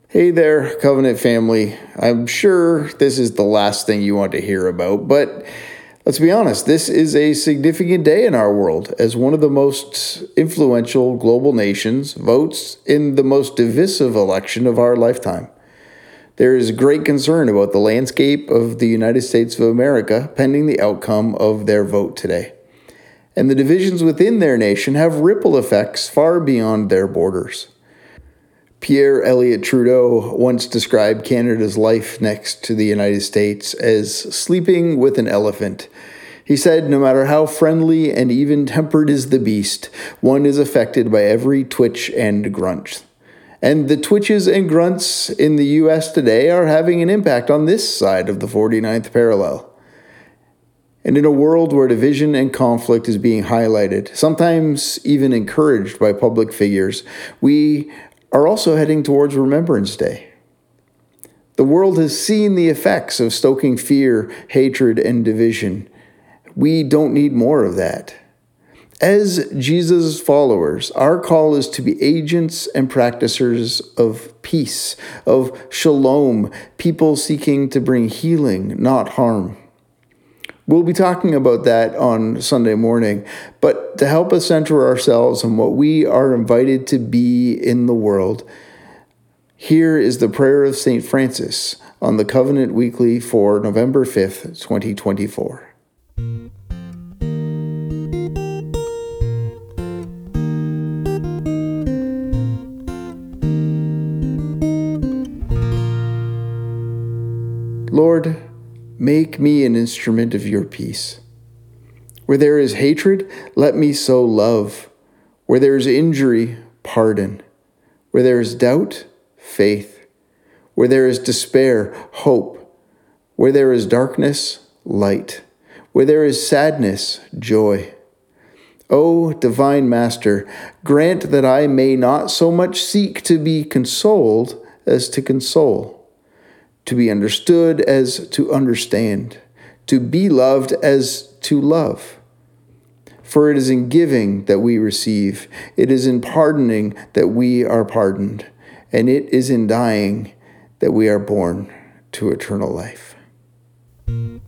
Hey there, Covenant family. I'm sure this is the last thing you want to hear about, but let's be honest, this is a significant day in our world as one of the most influential global nations votes in the most divisive election of our lifetime. There is great concern about the landscape of the United States of America pending the outcome of their vote today. And the divisions within their nation have ripple effects far beyond their borders. Pierre Elliott Trudeau once described Canada's life next to the United States as sleeping with an elephant. He said, no matter how friendly and even-tempered is the beast, one is affected by every twitch and grunt. And the twitches and grunts in the U.S. today are having an impact on this side of the 49th parallel. And in a world where division and conflict is being highlighted, sometimes even encouraged by public figures, we are also heading towards Remembrance Day. The world has seen the effects of stoking fear, hatred, and division. We don't need more of that. As Jesus' followers, our call is to be agents and practicers of peace, of shalom, people seeking to bring healing, not harm. We'll be talking about that on Sunday morning, but to help us center ourselves on what we are invited to be in the world, here is the prayer of St. Francis on the Covenant Weekly for November 5th, 2024. Lord, make me an instrument of your peace. Where there is hatred, let me sow love. Where there is injury, pardon. Where there is doubt, faith. Where there is despair, hope. Where there is darkness, light. Where there is sadness, joy. O divine Master, grant that I may not so much seek to be consoled as to console, to be understood as to understand, to be loved as to love. For it is in giving that we receive, it is in pardoning that we are pardoned, and it is in dying that we are born to eternal life.